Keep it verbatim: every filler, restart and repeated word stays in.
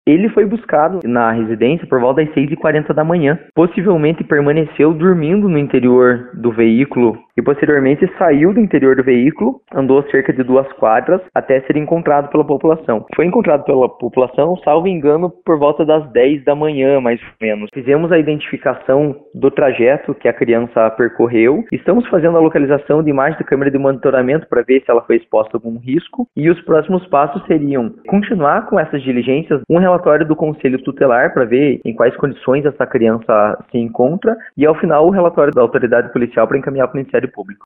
Ele foi buscado na residência por volta das seis e quarenta da manhã. Possivelmente permaneceu dormindo no interior do veículo e posteriormente saiu do interior do veículo, andou cerca de duas quadras até ser encontrado pela população. Foi encontrado pela população, salvo engano, por volta das dez da manhã, mais ou menos. Fizemos a identificação do trajeto que a criança percorreu. Estamos fazendo a localização de imagens da câmera de monitoramento para ver se ela foi exposta a algum risco. E os próximos passos seriam continuar com essas diligências, um relatório do Conselho Tutelar para ver em quais condições essa criança se encontra e, ao final, o relatório da autoridade policial para encaminhar para o Ministério Público.